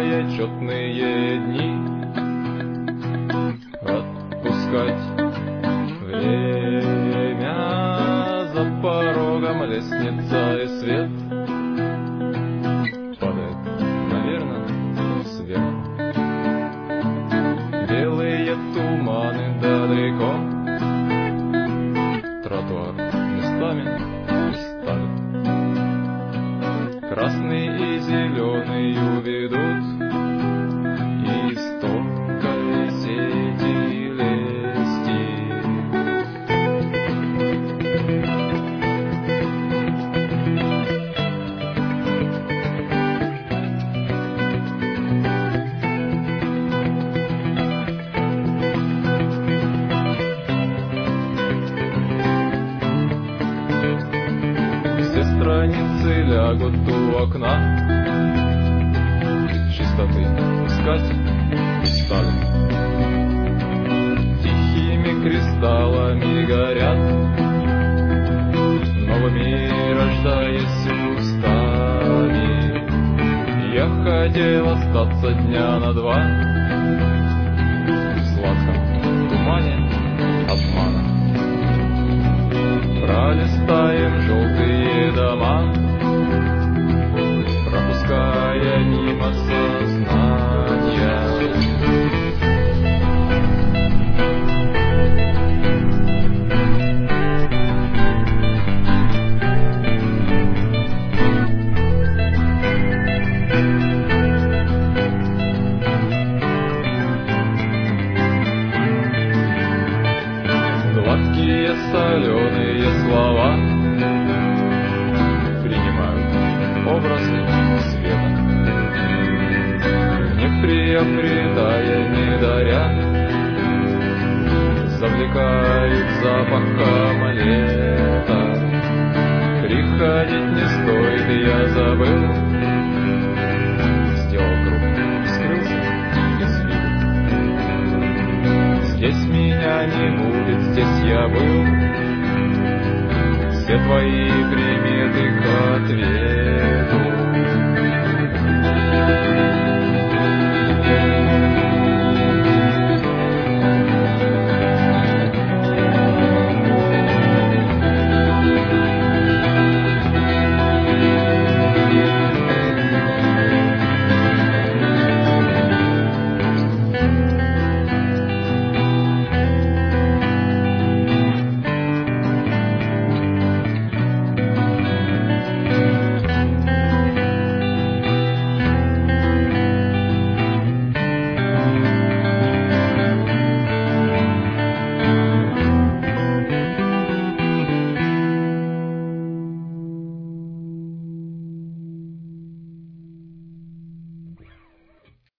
считая четные дни, отпускать время. За порогом лестница и свет падает, наверное, сверху. Белые туманы далеко, тротуар местами устали. Красный и зеленый уведут из тонкой сети лести. Все страницы лягут у окна, чистоты искать стали. Тихими кристаллами горят, новыми рождаясь устами. Я хотел остаться дня на два в сладком тумане обмана. Пролистаем желтые дома, пропуская мимо сознания. Гладкие соленые слова принимают образы света, не приобретая, не даря, завлекают запахом лета. Приходить не стоит, я забыл, сделал круг, скрылся из виду. Здесь меня не будет, здесь я был, все твои приметы к ответу.